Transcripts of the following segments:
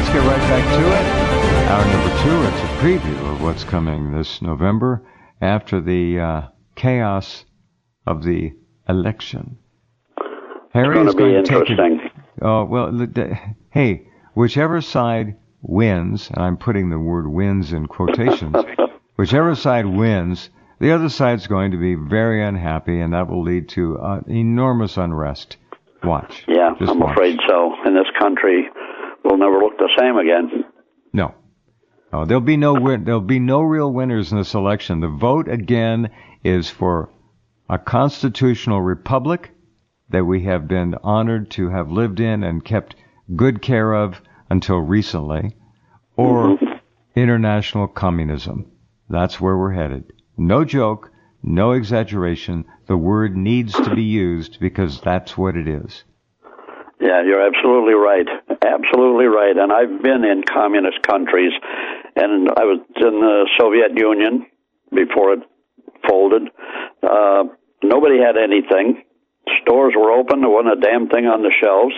let's get right back to it. Hour number 2, it's a preview of what's coming this November after the chaos of the election. Harry is going to take it. Oh, well, hey, whichever side wins, and I'm putting the word wins in quotations, whichever side wins, the other side's going to be very unhappy, and that will lead to enormous unrest. Watch. Yeah, Just I'm watch. afraid so. In this country, we'll never look the same again. No. Oh, there'll be no real winners in this election. The vote, again, is for a constitutional republic that we have been honored to have lived in and kept good care of until recently, or international communism. That's where we're headed. No joke, no exaggeration. The word needs to be used because that's what it is. Yeah, you're absolutely right. Absolutely right. And I've been in communist countries, and I was in the Soviet Union before it folded. Nobody had anything. Stores were open. There wasn't a damn thing on the shelves.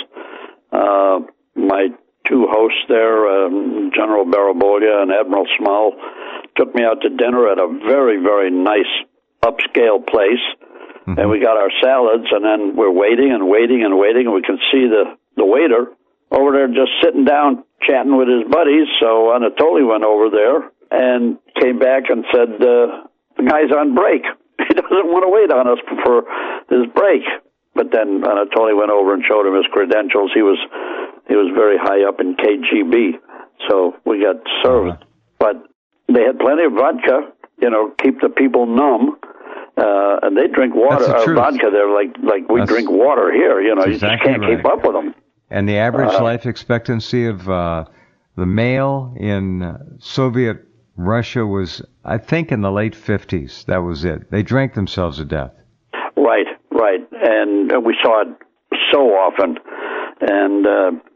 My two hosts there, General Barabolia and Admiral Small, took me out to dinner at a very, very nice upscale place. Mm-hmm. And we got our salads, and then we're waiting and waiting and waiting, and we can see the waiter over there just sitting down chatting with his buddies. So Anatoly went over there and came back and said, the guy's on break. He doesn't want to wait on us for his break. But then Anatoly went over and showed him his credentials. He was very high up in KGB, so we got served. But they had plenty of vodka, keep the people numb. And they drink water, vodka there like we drink water here. You just can't keep up with them. And the average life expectancy of the male in Soviet Russia was, I think, in the late 50s. That was it. They drank themselves to death. Right. And we saw it so often. And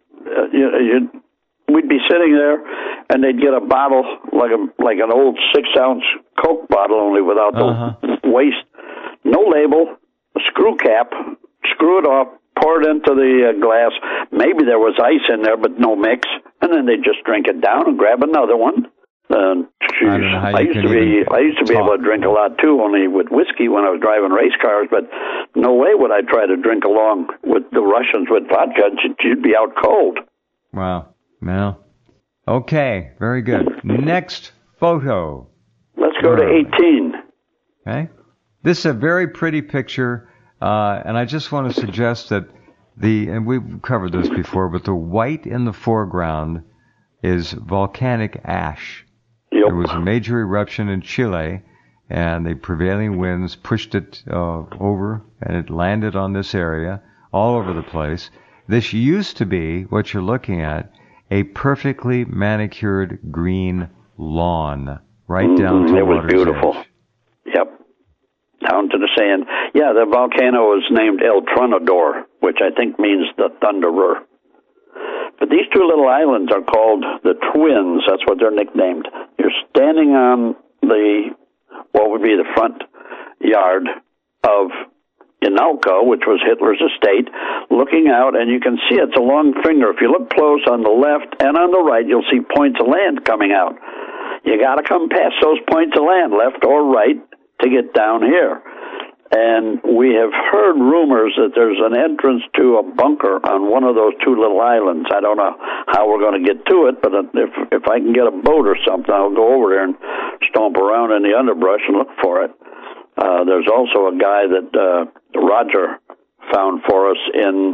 we'd be sitting there, and they'd get a bottle like an old 6-ounce Coke bottle, only without the waste. No label, a screw cap, screw it off, pour it into the glass. Maybe there was ice in there, but no mix. And then they'd just drink it down and grab another one. I used to be able to drink a lot too, only with whiskey when I was driving race cars. But no way would I try to drink along with the Russians with vodka. You'd be out cold. Wow. Well, okay, very good. Next photo. Let's go to 18. Okay. This is a very pretty picture, and I just want to suggest that and we've covered this before, but the white in the foreground is volcanic ash. Yep. There was a major eruption in Chile, and the prevailing winds pushed it over, and it landed on this area all over the place. This used to be, what you're looking at, a perfectly manicured green lawn right down to the water's edge. It was beautiful. Yep. Down to the sand. Yeah, the volcano is named El Tronador, which I think means the Thunderer. But these two little islands are called the Twins. That's what they're nicknamed. You're standing on what would be the front yard of Inalco, which was Hitler's estate, looking out, and you can see it's a long finger. If you look close on the left and on the right, you'll see points of land coming out. You got to come past those points of land, left or right, to get down here. And we have heard rumors that there's an entrance to a bunker on one of those two little islands. I don't know how we're going to get to it, but if I can get a boat or something, I'll go over there and stomp around in the underbrush and look for it. There's also a guy that Roger found for us in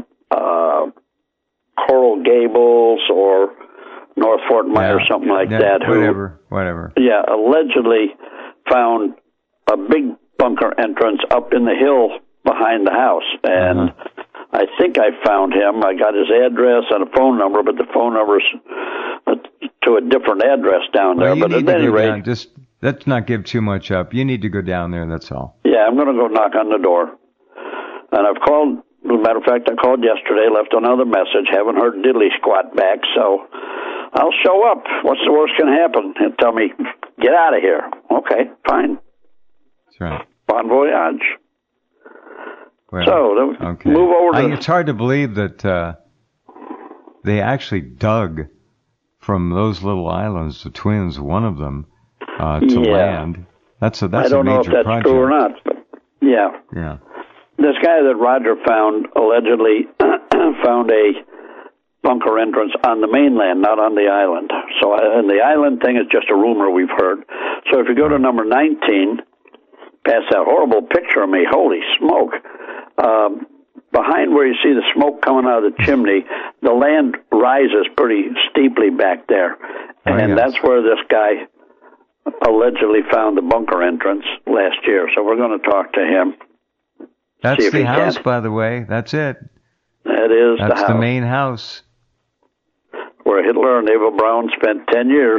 Coral Gables or North Fort Myers, something like that. Whatever. Yeah, allegedly found a big bunker entrance up in the hill behind the house. And I think I found him. I got his address and a phone number, but the phone number's to a different address down there. But at any rate, let's not give too much up. You need to go down there, that's all. Yeah, I'm going to go knock on the door. And I've called, as a matter of fact, I called yesterday, left another message, haven't heard diddly squat back, so I'll show up. What's the worst can happen? He'll tell me, get out of here. Okay, fine. That's right. Bon voyage. Well, so, move over to... It's hard to believe that they actually dug from those little islands, the twins, one of them, to land. That's a major project. I don't know if that's true or not, but yeah. Yeah. This guy that Roger found allegedly found a bunker entrance on the mainland, not on the island. So, and the island thing is just a rumor we've heard. So if you go to number 19, past that horrible picture of me, holy smoke, behind where you see the smoke coming out of the chimney, the land rises pretty steeply back there. And that's where this guy allegedly found the bunker entrance last year. So we're going to talk to him. That's the house, by the way. That's it. That is the house. That's the main house. Where Hitler and Eva Braun spent 10 years,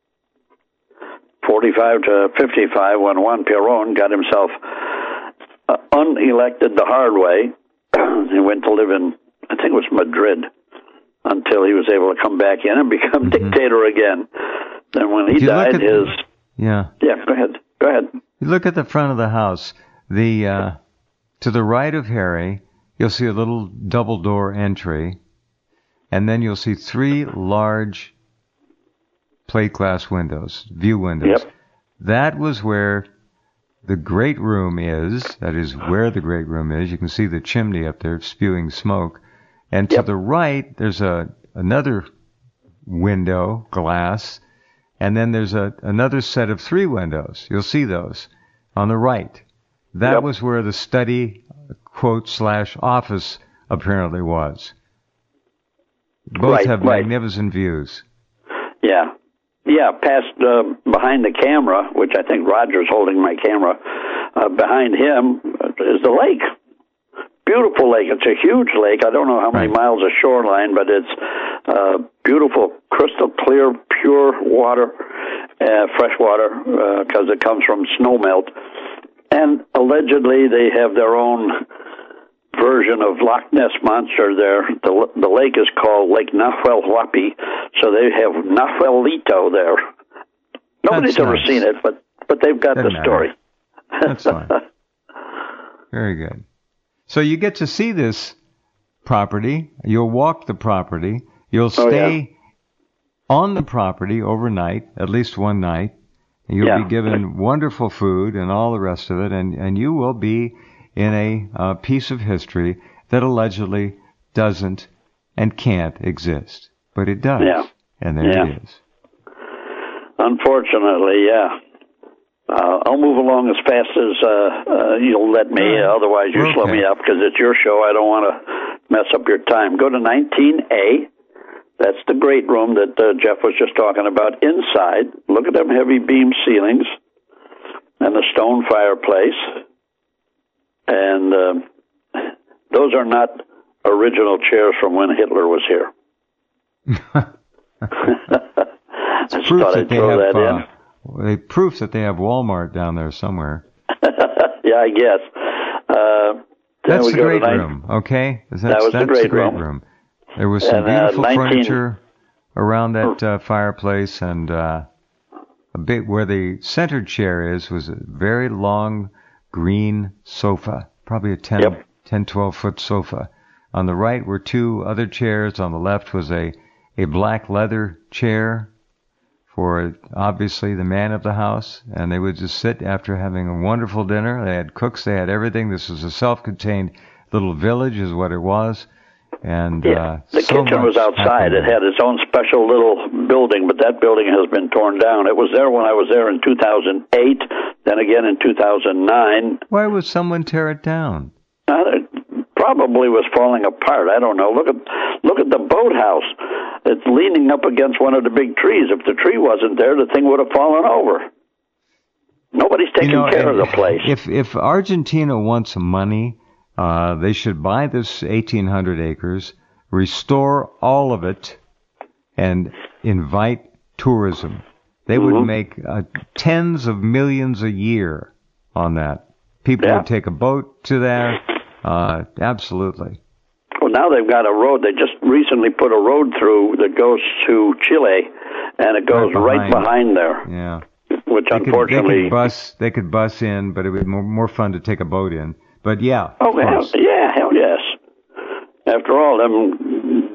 45 to 55, when Juan Perón got himself unelected the hard way. He went to live in, I think it was Madrid, until he was able to come back in and become dictator again. Then when he died, Yeah, go ahead. You look at the front of the house. To the right of Harry, you'll see a little double door entry, and then you'll see 3 large plate glass windows, view windows. Yep. That was where the great room is. That is where the great room is. You can see the chimney up there spewing smoke. And to the right, there's another window, glass, and then there's another set of 3 windows. You'll see those on the right. That was where the study, quote, / office apparently was. Both have magnificent views. Yeah. Yeah, past behind the camera, which I think Roger's holding my camera, behind him is the lake. Beautiful lake. It's a huge lake. I don't know how many miles of shoreline, but it's beautiful, crystal clear, pure water, fresh water, because it comes from snowmelt. And allegedly they have their own version of Loch Ness Monster there. The lake is called Lake Nahuelhuapi, so they have Nahuelito there. Nobody's ever seen it, but they've got the story. That's fine. Very good. So you get to see this property. You'll walk the property. You'll stay on the property overnight, at least one night. You'll be given wonderful food and all the rest of it, and you will be in a piece of history that allegedly doesn't and can't exist. But it does. Yeah. And there it is. Unfortunately, I'll move along as fast as you'll let me. Otherwise, you slow me up because it's your show. I don't want to mess up your time. Go to 19A. That's the great room that Jeff was just talking about. Inside, look at them heavy beam ceilings and the stone fireplace. And those are not original chairs from when Hitler was here. It's proof that they have Walmart down there somewhere. Yeah, I guess. That's the great room, okay? That's the great room. There was some beautiful furniture around that fireplace, and a bit where the center chair was a very long green sofa, probably a 10, 12-foot sofa. On the right were 2 other chairs. On the left was a black leather chair for obviously the man of the house, and they would just sit after having a wonderful dinner. They had cooks, they had everything. This was a self-contained little village is what it was. And the kitchen was outside. It had its own special little building, but that building has been torn down. It was there when I was there in 2008, then again in 2009. Why would someone tear it down? It probably was falling apart. I don't know. Look at the boathouse. It's leaning up against one of the big trees. If the tree wasn't there, the thing would have fallen over. Nobody's taking care of the place. If Argentina wants money, they should buy this 1,800 acres, restore all of it, and invite tourism. They would make tens of millions a year on that. People would take a boat to that. Absolutely. Well, now they've got a road. They just recently put a road through that goes to Chile, and it goes right behind there. Yeah. Which unfortunately... They could bus in, but it would be more fun to take a boat in. But hell yes. After all, them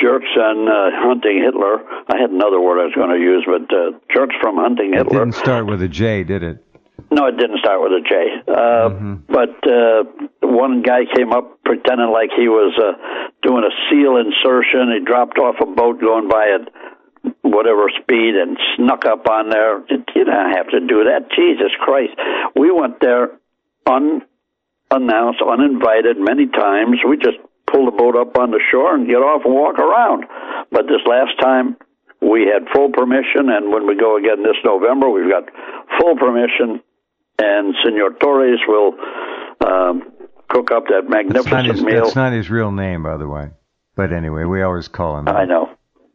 jerks on hunting Hitler. I had another word I was going to use, but jerks from hunting Hitler. It didn't start with a J, did it? No, it didn't start with a J. But one guy came up pretending like he was doing a seal insertion. He dropped off a boat going by at whatever speed and snuck up on there. You don't have to do that. Jesus Christ. We went there unannounced, uninvited many times. We just pull the boat up on the shore and get off and walk around. But this last time, we had full permission, and when we go again this November, we've got full permission, and Senor Torres will cook up that magnificent meal. That's not his real name, by the way. But anyway, we always call him that. I know.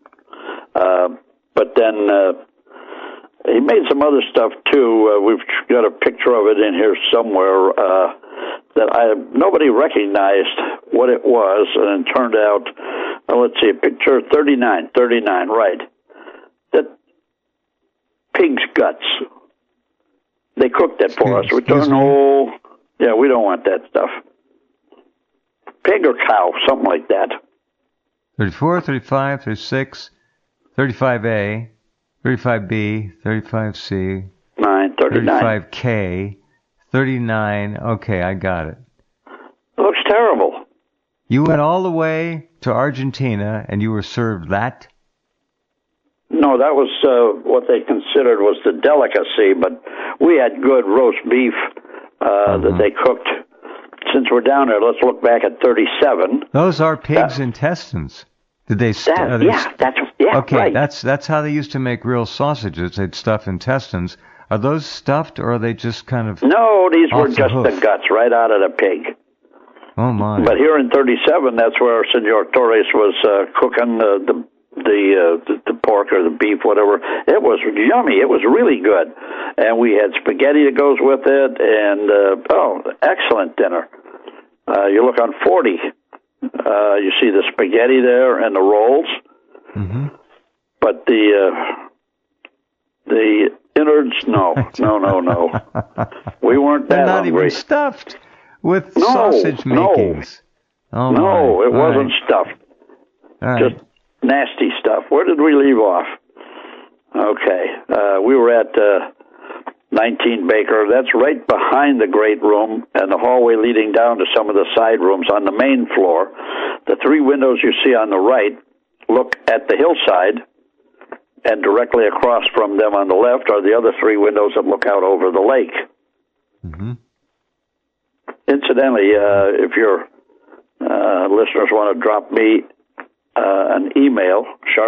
But then he made some other stuff, too. We've got a picture of it in here somewhere that nobody recognized what it was, and it turned out, let's see, picture 39, right. That pig's guts. They cooked it for us. We don't know. Yeah, we don't want that stuff. Pig or cow, something like that. 34, 35, 36, 35A, 35B, 35C, 39. 35K, 39. Okay, I got it. It looks terrible. You went all the way to Argentina and you were served that? No, that was what they considered was the delicacy, but we had good roast beef that they cooked. Since we're down there, let's look back at 37. Those are pig's intestines. Did they? Okay, right. That's that's how they used to make real sausages. They'd stuff intestines. Are those stuffed, or are they just kind of? No, these were just the guts right out of the pig. Oh my! But here in 37, that's where Senor Torres was cooking the pork or the beef, whatever. It was yummy. It was really good, and we had spaghetti that goes with it, and excellent dinner. You look on 40. You see the spaghetti there and the rolls, but the innards, no. We weren't that They're not hungry. Even stuffed with sausage makings. Oh no, it wasn't stuffed. Just nasty stuff. Where did we leave off? Okay, we were at 19 Baker. That's right behind the great room and the hallway leading down to some of the side rooms on the main floor. The three windows you see on the right look at the hillside, and directly across from them on the left are the other three windows that look out over the lake. Incidentally, if your listeners want to drop me an email,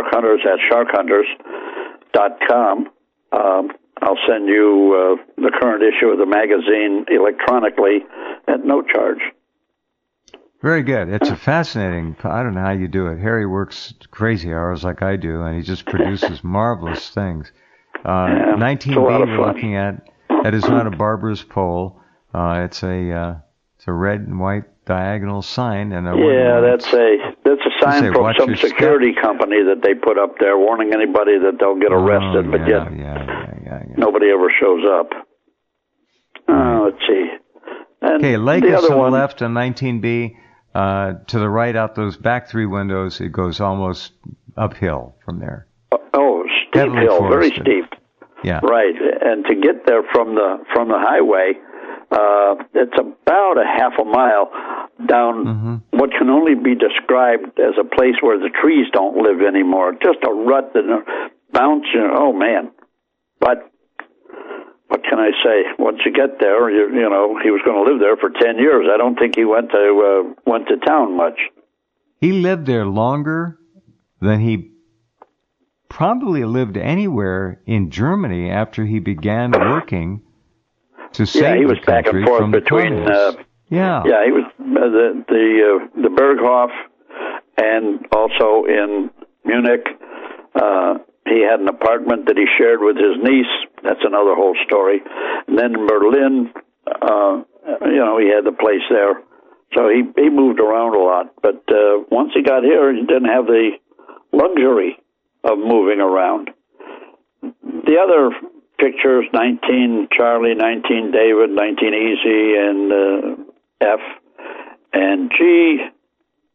sharkhunters@sharkhunters.com, I'll send you the current issue of the magazine electronically at no charge. Very good. It's a fascinating. I don't know how you do it. Harry works crazy hours like I do, and he just produces marvelous things. 19B we're looking at. That is not a barber's pole. It's a red and white diagonal sign, and that's a sign from some security company that they put up there, warning anybody that they'll get arrested. But yet nobody ever shows up. Let's see. Okay, lake is to the left on 19B. To the right, out those back three windows, it goes almost uphill from there. Steep hill, very steep. Yeah. Right, and to get there from the highway, it's about a half a mile down what can only be described as a place where the trees don't live anymore. Just a rut and a bounce. Oh man! But what can I say? Once you get there, you know he was going to live there for 10 years. I don't think he went to town much. He lived there longer than he probably lived anywhere in Germany after he began working to save he was the country back and forth from between. the he was the Berghof, and also in Munich. He had an apartment that he shared with his niece. That's another whole story. And then in Berlin, he had the place there. So he moved around a lot. But once he got here, he didn't have the luxury of moving around. The other pictures, 19 Charlie, 19 David, 19 Easy, and F and G.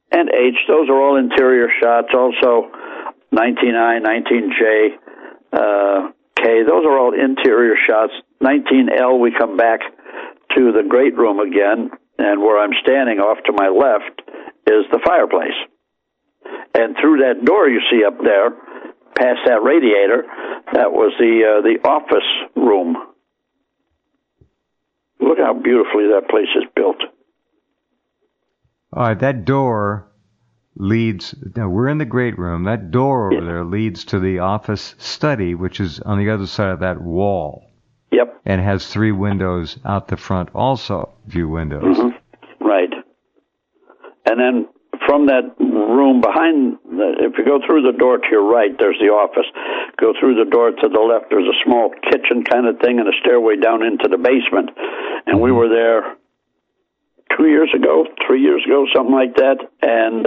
and H. Those are all interior shots. Also, 19I, 19J, K. Those are all interior shots. 19L, we come back to the great room again, and where I'm standing off to my left is the fireplace. And through that door you see up there, past that radiator, that was the office room. Look how beautifully that place is built. All right, that door leads... Now, we're in the great room. That door over there leads to the office study, which is on the other side of that wall. Yep. And has 3 windows out the front also, view windows. Mm-hmm. Right. And then from that room behind, if you go through the door to your right, there's the office. Go through the door to the left, there's a small kitchen kind of thing and a stairway down into the basement. And we were there 2 years ago, 3 years ago, something like that. And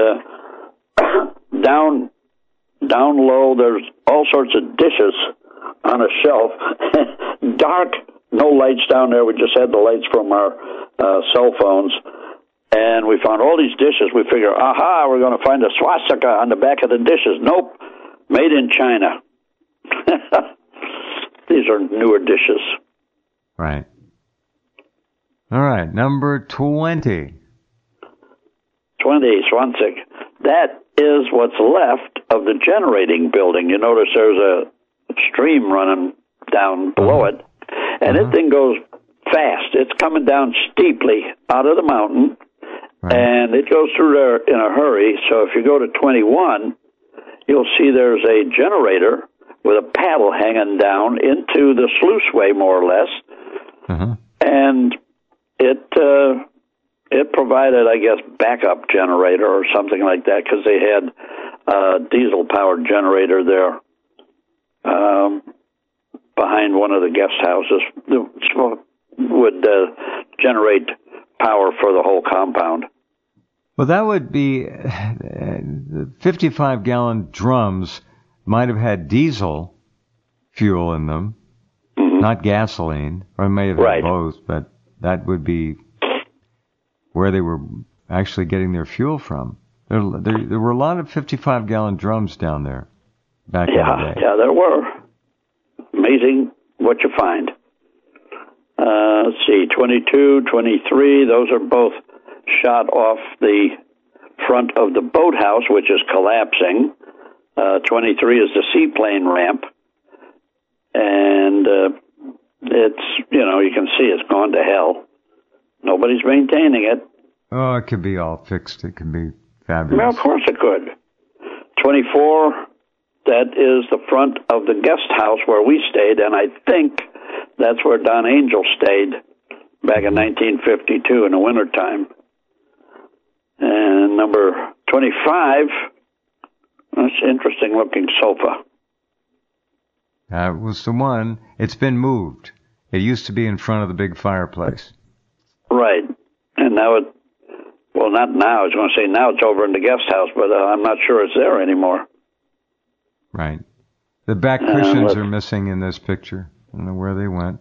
down low, there's all sorts of dishes on a shelf. Dark, no lights down there. We just had the lights from our cell phones. And we found all these dishes. We figure, aha, we're going to find a swastika on the back of the dishes. Nope, made in China. These are newer dishes. Right. All right, number 20. 20, Swansea. That is what's left of the generating building. You notice there's a stream running down below it, and this thing goes fast. It's coming down steeply out of the mountain, and it goes through there in a hurry. So if you go to 21, you'll see there's a generator with a paddle hanging down into the sluiceway, more or less, and it provided, I guess, backup generator or something like that, because they had a diesel-powered generator there behind one of the guest houses that would generate power for the whole compound. Well, that would be 55-gallon drums might have had diesel fuel in them, not gasoline, or it may have had both, but that would be where they were actually getting their fuel from. There were a lot of 55-gallon drums down there back in the day. Yeah, there were. Amazing what you find. Let's see, 22, 23, those are both shot off the front of the boathouse, which is collapsing. 23 is the seaplane ramp. And it's, you can see it's gone to hell. Nobody's maintaining it. Oh, it could be all fixed. It could be fabulous. Well, of course it could. 24, that is the front of the guest house where we stayed, and I think that's where Don Angel stayed back in 1952 in the wintertime. And number 25, that's an interesting-looking sofa. That was the one. It's been moved. It used to be in front of the big fireplace. Right. And now not now. I was going to say now it's over in the guest house, but I'm not sure it's there anymore. Right. The back cushions are missing in this picture. I don't know where they went.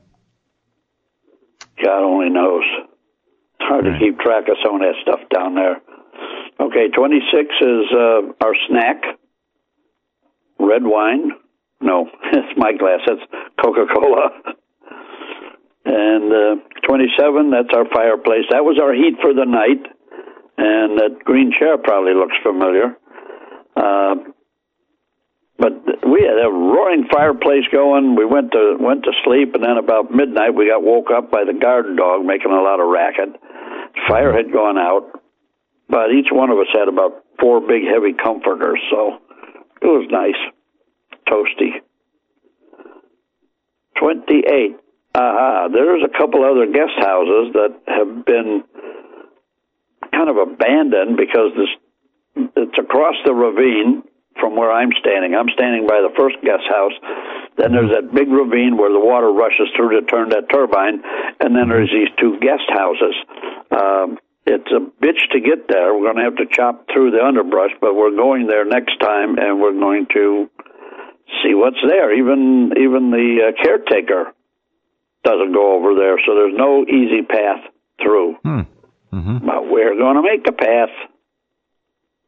God only knows. It's hard to keep track of some of that stuff down there. Okay, 26 is our snack. Red wine. No, it's my glass. That's Coca-Cola. And 27, that's our fireplace. That was our heat for the night. And that green chair probably looks familiar. But we had a roaring fireplace going. We went to sleep, and then about midnight we got woke up by the guard dog making a lot of racket. Fire had gone out, but each one of us had about 4 big heavy comforters, so it was nice. Toasty. 28. There's a couple other guest houses that have been kind of abandoned because it's across the ravine from where I'm standing. I'm standing by the first guest house. Then there's that big ravine where the water rushes through to turn that turbine, and then there's these 2 guest houses. It's a bitch to get there. We're going to have to chop through the underbrush, but we're going there next time, and we're going to see what's there. Even the caretaker doesn't go over there, so there's no easy path through. But we're going to make a path.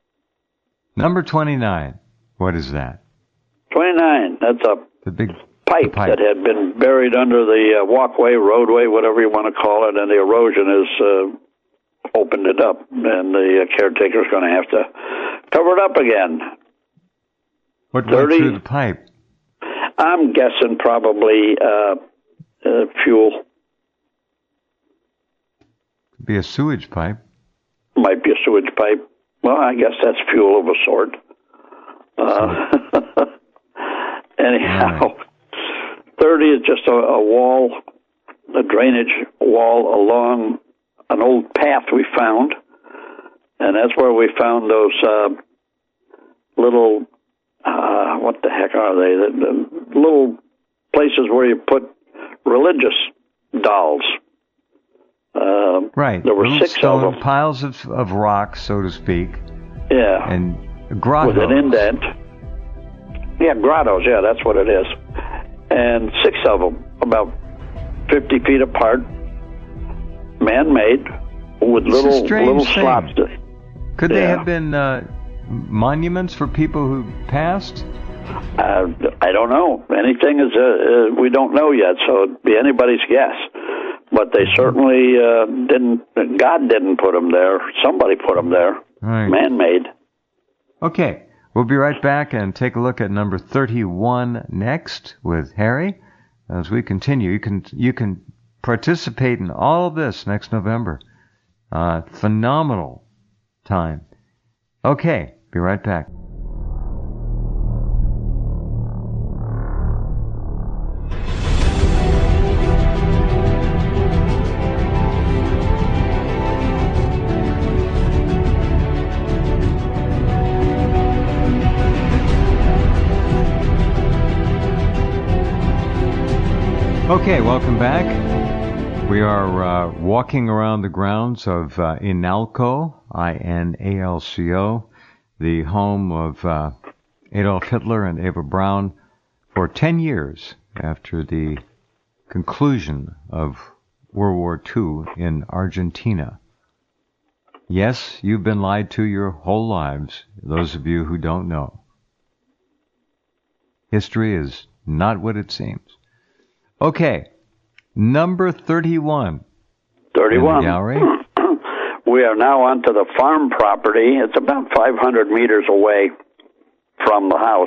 Number 29. What is that? 29. That's the big pipe that had been buried under the walkway, roadway, whatever you want to call it, and the erosion has opened it up, and the caretaker's going to have to cover it up again. What went through the pipe? I'm guessing probably fuel. Could be a sewage pipe. Might be a sewage pipe. Well, I guess that's fuel of a sort. Anyhow, right. 30 is just a wall, a drainage wall along an old path we found, and that's where we found those little, what the heck are they? The little places where you put religious dolls. Right. There were 6 of them. Piles of rocks, so to speak. Yeah. And grottos. With an indent. Yeah, grottos, yeah, that's what it is. And 6 of them, about 50 feet apart, man-made, with little slots. Could they have been monuments for people who passed? I don't know. Anything is we don't know yet, so it'd be anybody's guess. But they certainly didn't. God didn't put them there. Somebody put them there. Right. Man-made. Okay, we'll be right back and take a look at number 31 next with Harry. As we continue, you can participate in all of this next November. Phenomenal time. Okay, be right back. Okay, welcome back. We are walking around the grounds of INALCO, INALCO, the home of Adolf Hitler and Eva Braun, for 10 years after the conclusion of World War II in Argentina. Yes, you've been lied to your whole lives, those of you who don't know. History is not what it seems. Okay, number 31. 31. In the gallery. We are now onto the farm property. It's about 500 meters away from the house.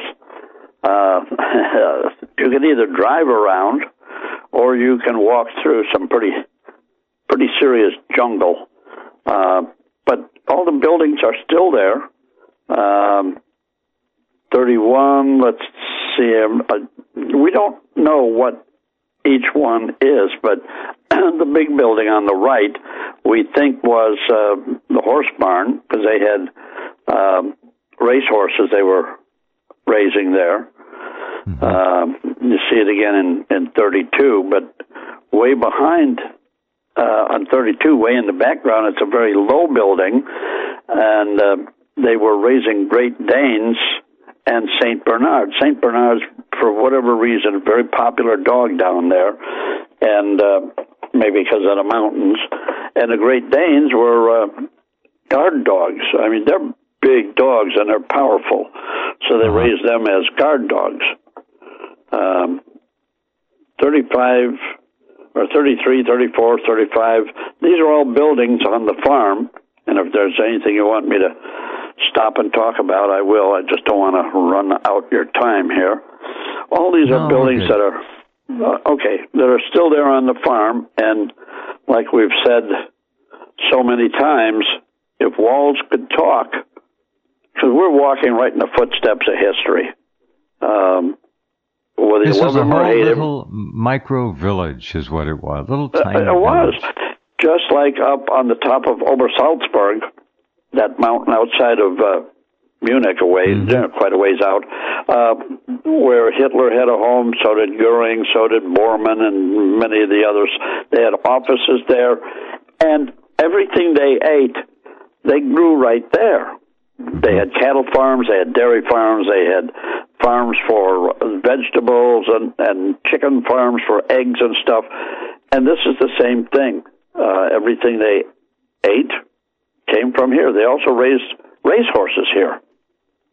You can either drive around, or you can walk through some pretty serious jungle. But all the buildings are still there. 31. Let's see. We don't know what each one is, but the big building on the right we think was the horse barn, because they had race horses they were raising there. Mm-hmm. You see it again in 32, but way behind on 32, way in the background, it's a very low building, and they were raising Great Danes and St. Bernard. St. Bernard's, for whatever reason, a very popular dog down there, and maybe because of the mountains. And the Great Danes were guard dogs. I mean, they're big dogs and they're powerful, so they raised them as guard dogs. 35 or 33, 34, 35, these are all buildings on the farm, and if there's anything you want me to stop and talk about, I will. I just don't want to run out your time here. All these are buildings that are, that are still there on the farm, and like we've said so many times, if walls could talk, because we're walking right in the footsteps of history. Whether this you was love a him or whole hate little micro village is what it was, little tiny It was. village. Just like up on the top of Obersalzberg, that mountain outside of Munich, quite a ways out, where Hitler had a home, so did Goering, so did Bormann, and many of the others. They had offices there, and everything they ate, they grew right there. They had cattle farms, they had dairy farms, they had farms for vegetables and chicken farms for eggs and stuff. And this is the same thing. Everything they ate came from here. They also raised racehorses here.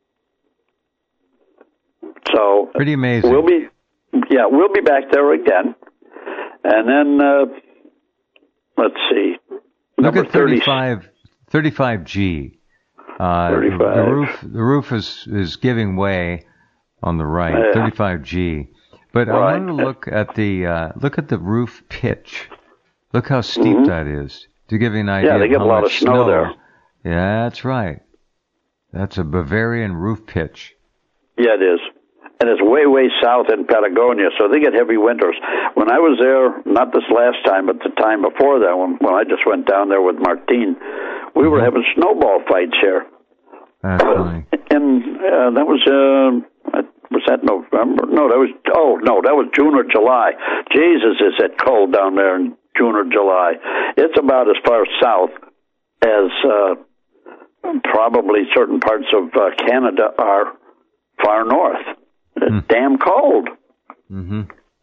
So pretty amazing. We'll be back there again. And then, let's see. Look at 35G. 35. The roof is giving way on the right, 35G. But I want to look at the roof pitch. Look how steep that is. To give you an idea they of get how a lot much of snow there. Yeah, that's right. That's a Bavarian roof pitch. Yeah, it is. And it's way, way south in Patagonia, so they get heavy winters. When I was there, not this last time, but the time before that, when I just went down there with Martine, we were having snowball fights here. That's funny. And that was that November? No, that was June or July. Jesus, is it cold down there in June or July? It's about as far south as probably certain parts of Canada are far north. It's damn cold. Mm-hmm.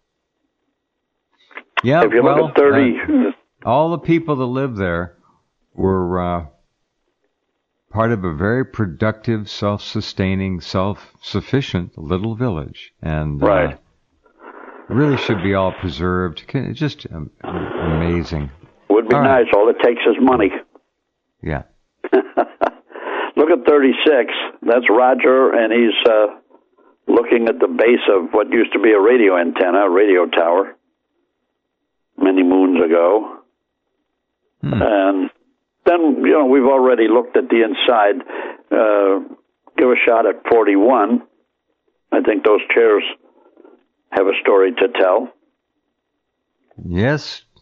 Yeah, if you look at 30... all the people that live there were part of a very productive, self-sustaining, self-sufficient little village. And really should be all preserved. It's just amazing. Would be nice. All it takes is money. Yeah. Look at 36. That's Roger, and he's looking at the base of what used to be a radio antenna, a radio tower, many moons ago. And then, we've already looked at the inside. Give a shot at 41. I think those chairs have a story to tell. Yes.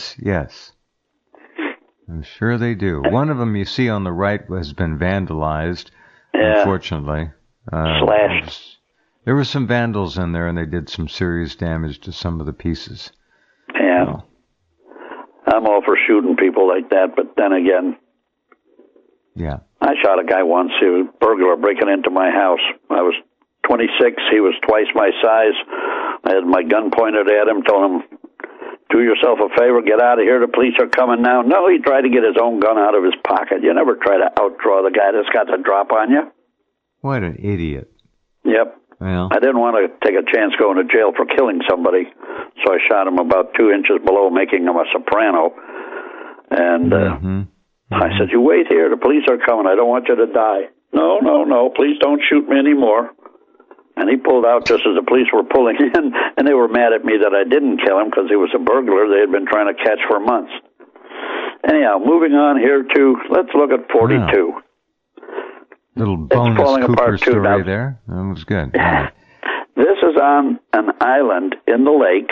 I'm sure they do. One of them you see on the right has been vandalized, unfortunately. Slashed. There were some vandals in there, and they did some serious damage to some of the pieces. Yeah. So. I'm all for shooting people like that, but then again... Yeah. I shot a guy once, he was a burglar breaking into my house. I was 26, he was twice my size. I had my gun pointed at him, told him, do yourself a favor, get out of here, the police are coming now. No, he tried to get his own gun out of his pocket. You never try to outdraw the guy that's got the drop on you. What an idiot. Yep. Well, I didn't want to take a chance going to jail for killing somebody, so I shot him about 2 inches below, making him a soprano. And I said, you wait here, the police are coming, I don't want you to die. No, please don't shoot me anymore. And he pulled out just as the police were pulling in, and they were mad at me that I didn't kill him because he was a burglar they had been trying to catch for months. Anyhow, moving on here to, let's look at 42. Wow. Little bonus Cooper story now, there. That was good. Right. This is on an island in the lake.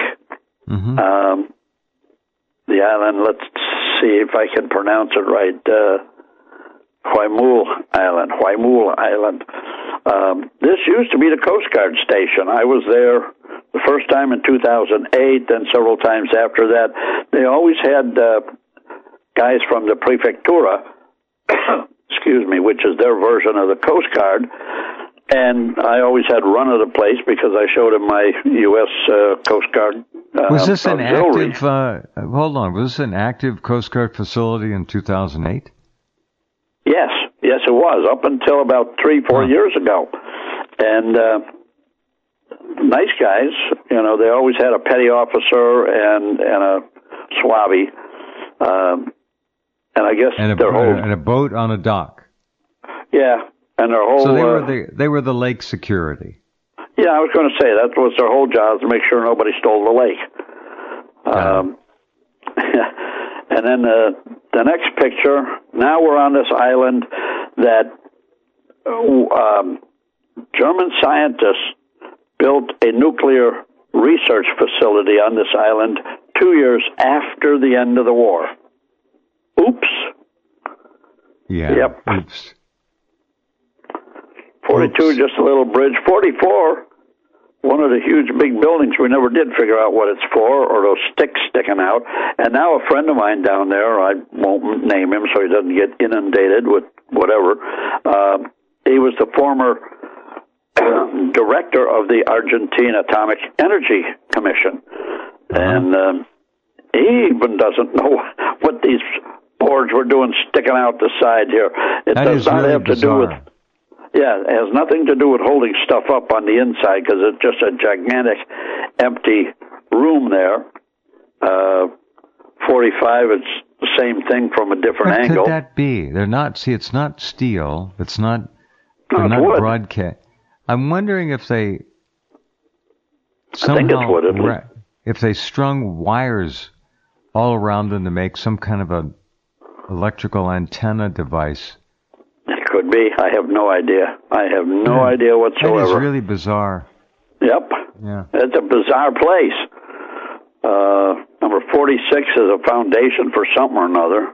The island, let's see if I can pronounce it right, Huaimul Island. This used to be the Coast Guard station. I was there the first time in 2008, and several times after that. They always had guys from the Prefectura, which is their version of the Coast Guard, and I always had run of the place because I showed them my U.S. Coast Guard Was this an auxiliary. active, hold on, was this an active Coast Guard facility in 2008? Yes, it was, up until about 3-4 years ago. And nice guys, they always had a petty officer and a swabby. And I guess and a boat on a dock. Yeah, and their whole... So they were the lake security. Yeah, I was going to say, that was their whole job, to make sure nobody stole the lake. And then the next picture, now we're on this island that German scientists built a nuclear research facility on this island 2 years after the end of the war. Oops. Yeah. Yep. Oops. 42, just a little bridge. 44, one of the huge big buildings we never did figure out what it's for, or those sticks sticking out. And now a friend of mine down there, I won't name him so he doesn't get inundated with whatever, he was the former director of the Argentine Atomic Energy Commission. And he even doesn't know what these boards were doing sticking out the side here. It does not have to do with... Yeah, it has nothing to do with holding stuff up on the inside because it's just a gigantic empty room there. 45, it's the same thing from a different What angle. Could that be? They're not. See, it's not steel. It's not. No, They're it's not wood. broadcast. I'm wondering if they I think it's wood. if they strung wires all around them to make some kind of a electrical antenna device. It could be. I have no idea. I have no idea whatsoever. That is really bizarre. Yep. Yeah. It's a bizarre place. Number 46 is a foundation for something or another.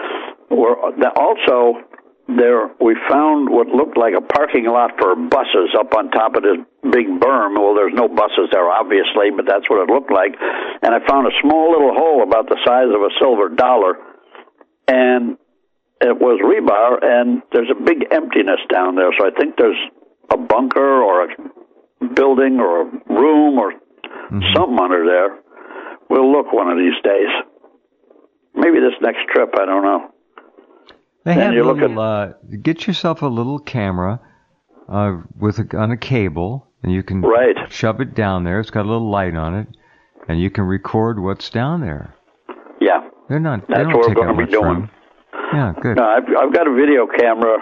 Also, there we found what looked like a parking lot for buses up on top of this big berm. Well, there's no buses there, obviously, but that's what it looked like. And I found a small little hole about the size of a silver dollar, and it was rebar, and there's a big emptiness down there. So I think there's a bunker or a building or a room or something under there. We'll look one of these days. Maybe this next trip, I don't know. They have get yourself a little camera on a cable, and you can shove it down there. It's got a little light on it, and you can record what's down there. Yeah. They're not. That's they don't what take we're going to be doing. Room. Yeah, good. No, I've got a video camera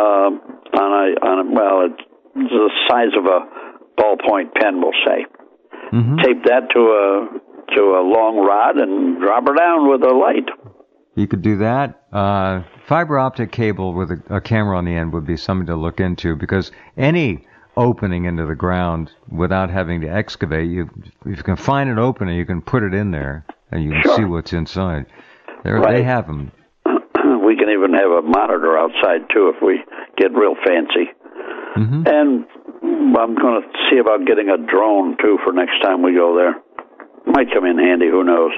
it's the size of a ballpoint pen, we'll say. Mm-hmm. Tape that to a long rod and drop her down with a light. You could do that. Fiber optic cable with a camera on the end would be something to look into, because any opening into the ground without having to excavate, if you can find an opening, you can put it in there and you can see what's inside. They have them. We can even have a monitor outside too if we get real fancy. Mm-hmm. And I'm going to see about getting a drone too for next time we go there. Might come in handy, who knows.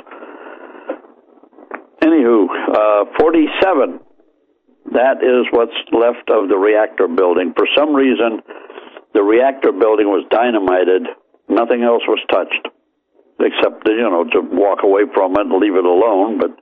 Anywho, 47, that is what's left of the reactor building. For some reason, the reactor building was dynamited. Nothing else was touched, except, to walk away from it and leave it alone. But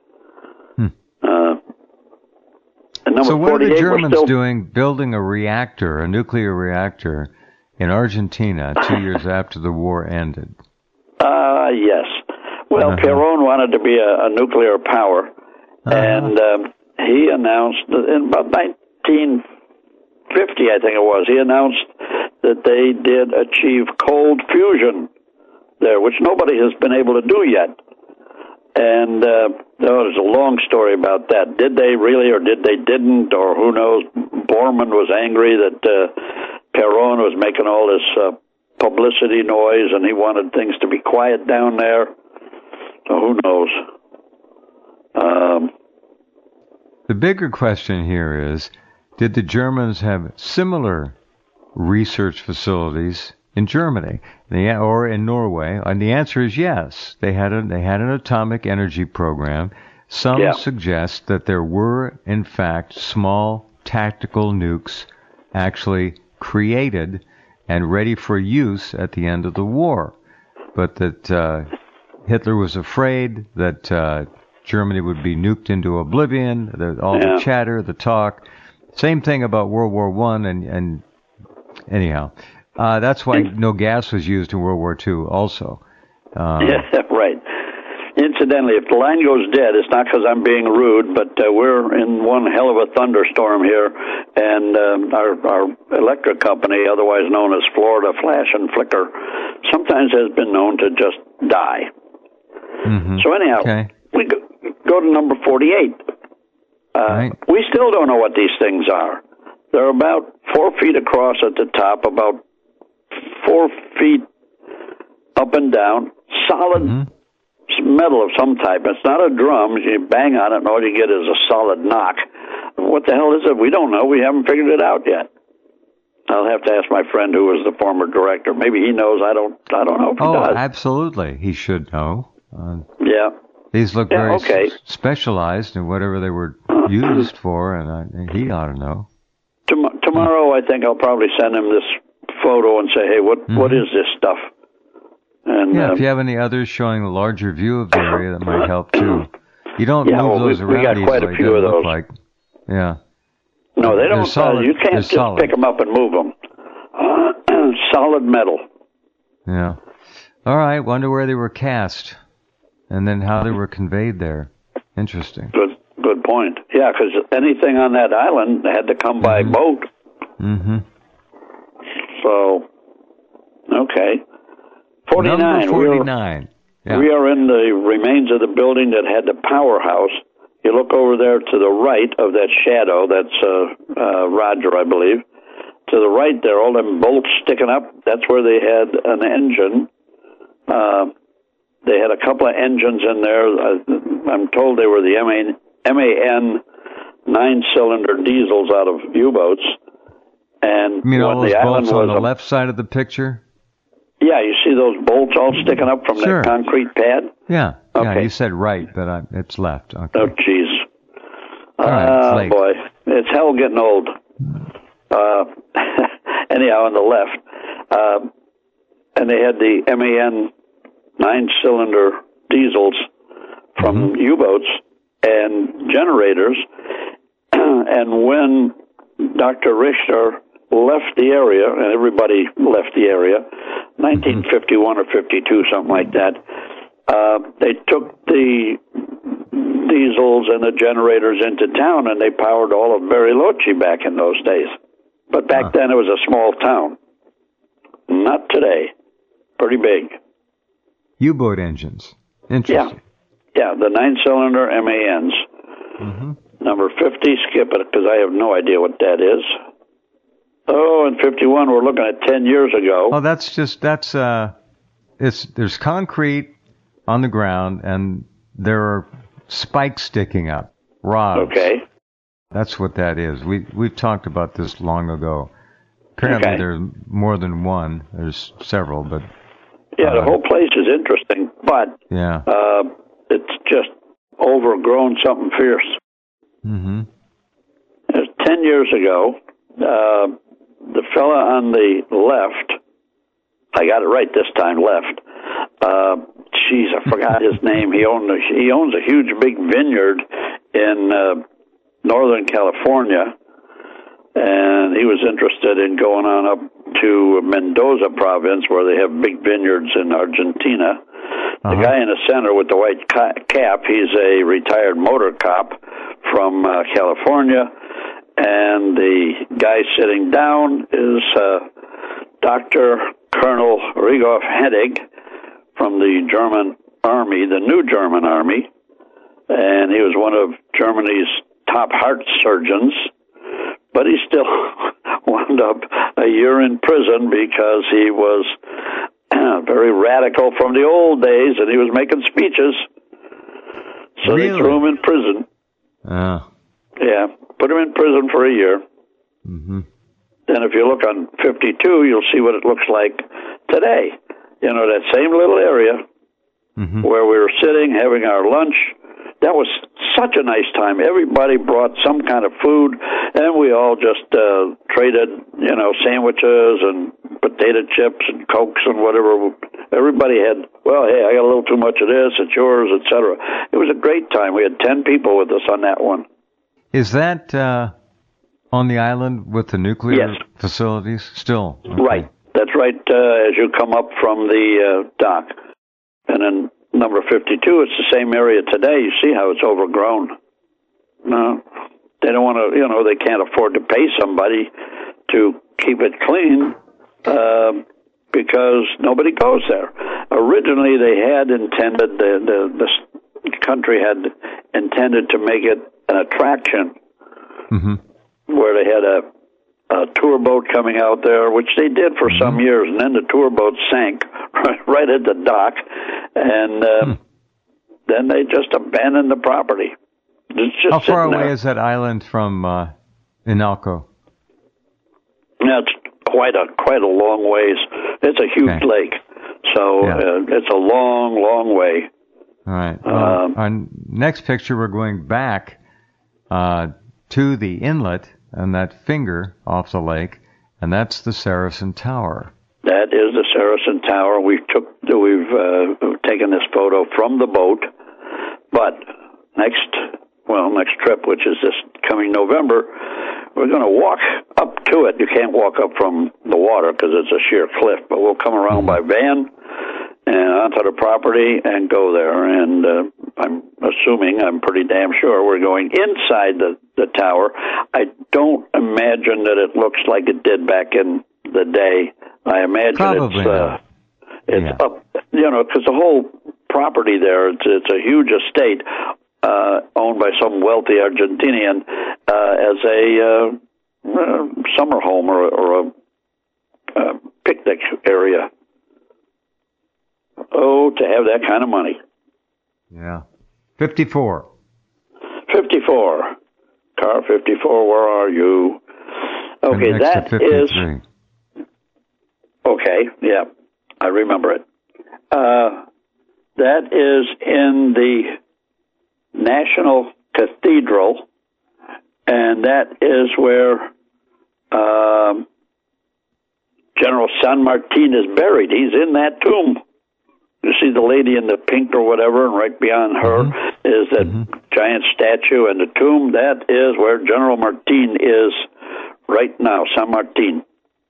so what are the Germans doing, building a nuclear reactor in Argentina 2 years after the war ended? Yes. Well, Perón wanted to be a nuclear power, and he announced in about 1950, I think it was, he announced that they did achieve cold fusion there, which nobody has been able to do yet. And there's a long story about that. Did they really, or did they didn't, or who knows? Bormann was angry that Perón was making all this publicity noise, and he wanted things to be quiet down there. So who knows? The bigger question here is, did the Germans have similar research facilities in Germany or in Norway? And the answer is yes. They had an atomic energy program. Some suggest that there were, in fact, small tactical nukes actually created and ready for use at the end of the war, but that Hitler was afraid that Germany would be nuked into oblivion. The chatter, the talk. Same thing about World War I, and anyhow, that's why no gas was used in World War II also. Right. Incidentally, if the line goes dead, it's not because I'm being rude, but we're in one hell of a thunderstorm here, and our electric company, otherwise known as Florida Flash and Flicker, sometimes has been known to just die. Mm-hmm. So anyhow, we go to number 48. Right. We still don't know what these things are. They're about 4 feet across at the top, about 4 feet up and down, solid metal of some type. It's not a drum. You bang on it, and all you get is a solid knock. What the hell is it? We don't know. We haven't figured it out yet. I'll have to ask my friend who was the former director. Maybe he knows. I don't know if he does. Absolutely. He should know. These look very specialized in whatever they were used for, and he ought to know. Tomorrow, I think I'll probably send him this photo and say, hey, what is this stuff? And, if you have any others showing a larger view of the area, that might help too. You don't move those around we got quite easily. a few of those. Yeah. No, they don't. Solid, you can't just solid. pick them up and move them. Solid metal. Yeah. All right. Wonder where they were cast, and then how they were conveyed there. Interesting. Good point. Yeah, because anything on that island had to come by boat. Mm-hmm. So, okay. 49. Number 49. We are in the remains of the building that had the powerhouse. You look over there to the right of that shadow. That's Roger, I believe. To the right there, all them bolts sticking up. That's where they had an engine. They had a couple of engines in there. I'm told they were the MAN 9-cylinder diesels out of U-boats. And you mean all those bolts on the was left side of the picture? Yeah, you see those bolts all sticking up from that concrete pad? Yeah. Okay. Yeah, you said right, but it's left. Okay. Oh, jeez. Right, boy. It's hell getting old. Anyhow, on the left. And they had the MAN 9-cylinder diesels from U-boats and generators. And when Dr. Richter left the area, and everybody left the area, 1951 or 52, something like that, they took the diesels and the generators into town, and they powered all of Bariloche back in those days. But back then it was a small town. Not today. Pretty big. U-boat engines. Interesting. Yeah, the 9-cylinder MANs. Number 50, skip it, because I have no idea what that is. Oh, in 51, we're looking at 10 years ago. Oh, there's concrete on the ground, and there are spikes sticking up, rods. Okay. That's what that is. We've talked about this long ago. Apparently there's more than one. There's several, but... Yeah, the whole place is interesting, but it's just overgrown something fierce. Mm-hmm. 10 years ago, the fella on the left, I got it right this time, left. I forgot his name. He owns a huge big vineyard in Northern California, and he was interested in going on up to Mendoza province, where they have big vineyards in Argentina. The guy in the center with the white cap, he's a retired motor cop from California, and the guy sitting down is Dr. Colonel Rudolf Hennig from the German Army, the new German Army, and he was one of Germany's top heart surgeons, but he still wound up a year in prison because he was very radical from the old days, and he was making speeches. So they threw him in prison. Yeah, put him in prison for a year. Mm-hmm. And if you look on 52, you'll see what it looks like today. You know, that same little area where we were sitting, having our lunch. That was such a nice time. Everybody brought some kind of food, and we all just traded, sandwiches and potato chips and Cokes and whatever. Everybody had, well, hey, I got a little too much of this, it's yours, etc. It was a great time. We had 10 people with us on that one. Is that on the island with the nuclear facilities still? Okay. Right. That's right as you come up from the dock. And then number 52, it's the same area today. You see how it's overgrown. No, they don't want to, they can't afford to pay somebody to keep it clean because nobody goes there. Originally, they had intended, the country had intended to make it an attraction where they had a tour boat coming out there, which they did for some years, and then the tour boat sank right at the dock, and then they just abandoned the property. It's just how far away there. is that island from Inalco? Yeah, it's quite a long ways. It's a huge lake, so it's a long, long way. All right. Our next picture, we're going back to the inlet and that finger off the lake, and that's the Saracen Tower. That is the Saracen Tower. We've taken this photo from the boat, but next trip, which is this coming November, we're going to walk up to it. You can't walk up from the water because it's a sheer cliff, but we'll come around by van and onto the property and go there. And I'm assuming, I'm pretty damn sure, we're going inside the tower. I don't imagine that it looks like it did back in the day. I imagine Probably it's up, because the whole property there, it's a huge estate owned by some wealthy Argentinian as a summer home or a picnic area. Oh, to have that kind of money. Yeah. 54. 54. Car 54, where are you? Okay, that is... Okay, yeah, I remember it. That is in the National Cathedral, and that is where General San Martin is buried. He's in that tomb. You see the lady in the pink or whatever, and right beyond her is that giant statue and the tomb. That is where General Martin is right now, San Martin.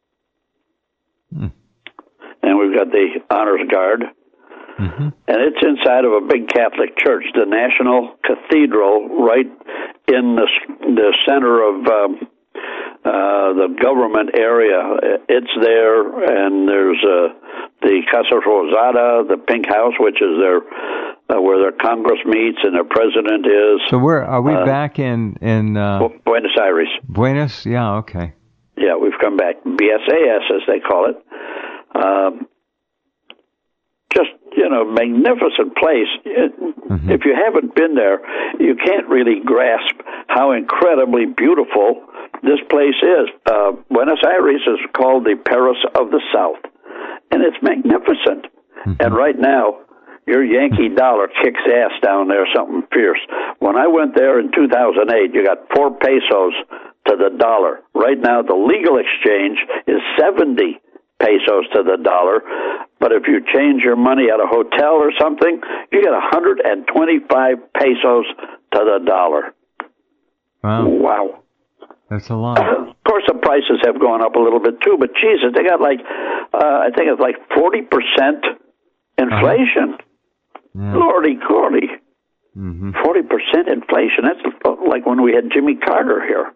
And we've got the Honors Guard. And it's inside of a big Catholic church, the National Cathedral, right in the center of the government area. It's there, and there's the Casa Rosada, the Pink House, which is where their Congress meets and their president is. So where are we back in Buenos Aires? Buenos, yeah, okay. Yeah, we've come back. BSAS, as they call it. Just, magnificent place. If you haven't been there, you can't really grasp how incredibly beautiful this place is. Buenos Aires is called the Paris of the South, and it's magnificent. And right now, your Yankee dollar kicks ass down there, something fierce. When I went there in 2008, you got 4 pesos to the dollar. Right now, the legal exchange is 70 pesos to the dollar, but if you change your money at a hotel or something, you get 125 pesos to the dollar. Wow. That's a lot. Of course, the prices have gone up a little bit too, but Jesus, they got I think it's 40% inflation. Lordy, Gordy. 40% inflation. That's like when we had Jimmy Carter here.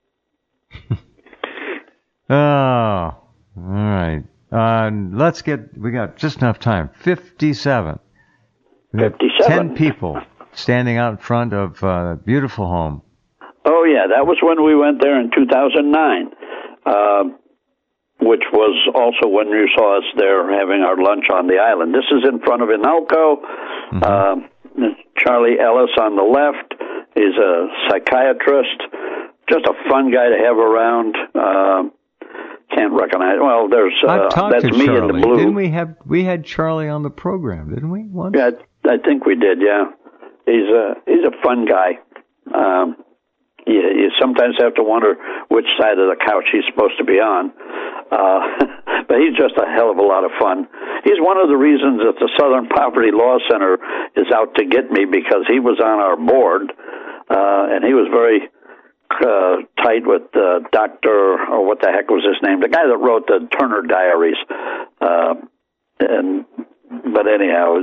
Oh, all right. We got just enough time. 57. We have 10 people standing out in front of a beautiful home. Oh, yeah, that was when we went there in 2009, which was also when you saw us there having our lunch on the island. This is in front of Inalco. Charlie Ellis on the left is a psychiatrist, just a fun guy to have around. Can't recognize. Well, there's that's me Charlie. In the blue. Didn't we had Charlie on the program? Didn't we? Once? Yeah, I think we did. Yeah, he's a fun guy. You sometimes have to wonder which side of the couch he's supposed to be on. But he's just a hell of a lot of fun. He's one of the reasons that the Southern Poverty Law Center is out to get me, because he was on our board, and he was very tight with Dr. or what the heck was his name? The guy that wrote the Turner Diaries. But anyhow,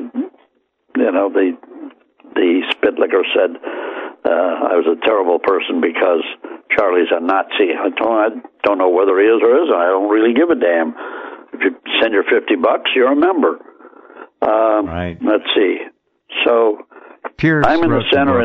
the Spitlicker said I was a terrible person because Charlie's a Nazi. I don't know whether he is or isn't. I don't really give a damn. If you send your $50, you're a member. Right. Let's see. So Pierce I'm in the center.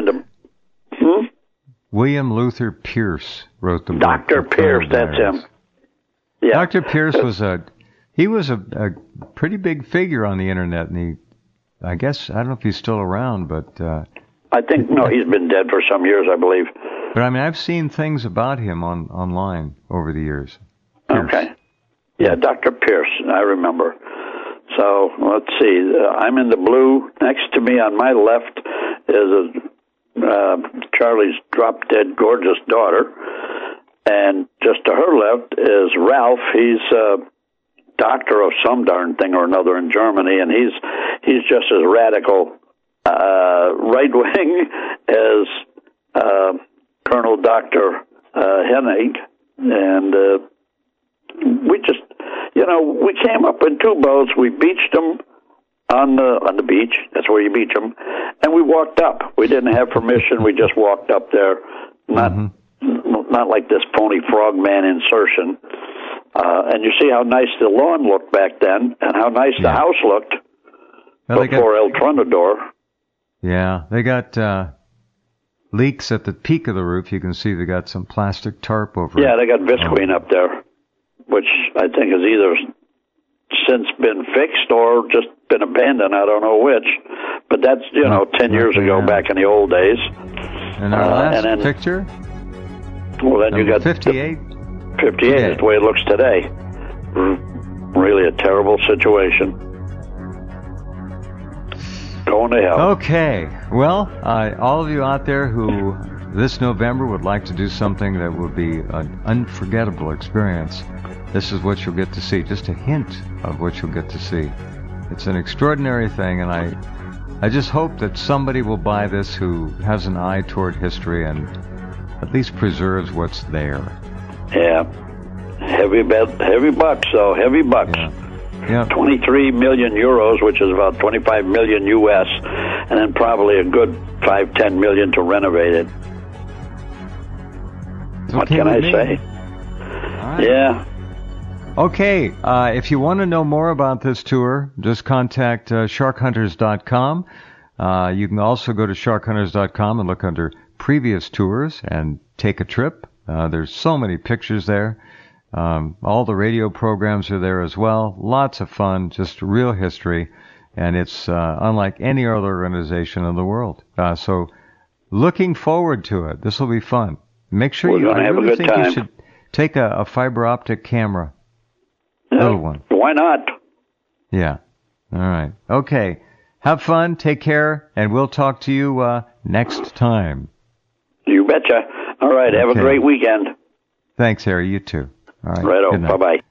William Luther Pierce wrote the book. Dr. Pierce, that's him. Yeah. Dr. Pierce was a pretty big figure on the internet, and I guess, I don't know if he's still around, but I think, no, he's been dead for some years, I believe. But I mean, I've seen things about him online over the years. Pierce. Okay. Yeah, Dr. Pierce, I remember. So, let's see. I'm in the blue. Next to me on my left is Charlie's drop-dead gorgeous daughter. And just to her left is Ralph. He's a doctor of some darn thing or another in Germany, and he's just as radical right-wing as Colonel Dr. Hennig, and we just, we came up in two boats. We beached them on the beach. That's where you beach them, and we walked up. We didn't have permission. We just walked up there. Not like this phony frogman insertion. And you see how nice the lawn looked back then, and how nice the house looked before El Tronador. Yeah, they got leaks at the peak of the roof. You can see they got some plastic tarp over it. Yeah, they got visqueen up there, which I think has either since been fixed or just been abandoned. I don't know which. But that's, 10 years ago, back in the old days. And our last picture? Well, then you got 58. 58 is the way it looks today. Really a terrible situation. Going to hell. Okay. Well, all of you out there who this November would like to do something that would be an unforgettable experience, this is what you'll get to see. Just a hint of what you'll get to see. It's an extraordinary thing, and I just hope that somebody will buy this who has an eye toward history and at least preserves what's there. Yeah. Heavy bucks, though. Heavy bucks. Yeah. 23 million euros, which is about 25 million US, and then probably a good 5-10 million to renovate it. What can I say? Right. Yeah. Okay, if you want to know more about this tour, just contact sharkhunters.com. You can also go to sharkhunters.com and look under previous tours and take a trip. There's so many pictures there. All the radio programs are there as well. Lots of fun, just real history, and it's unlike any other organization in the world. So looking forward to it. This will be fun. Make sure you should take a fiber optic camera. Little one. Why not? Yeah. All right. Okay. Have fun. Take care. And we'll talk to you next time. You betcha. All right. Have a great weekend. Thanks, Harry. You too. All right. Righto. Bye-bye.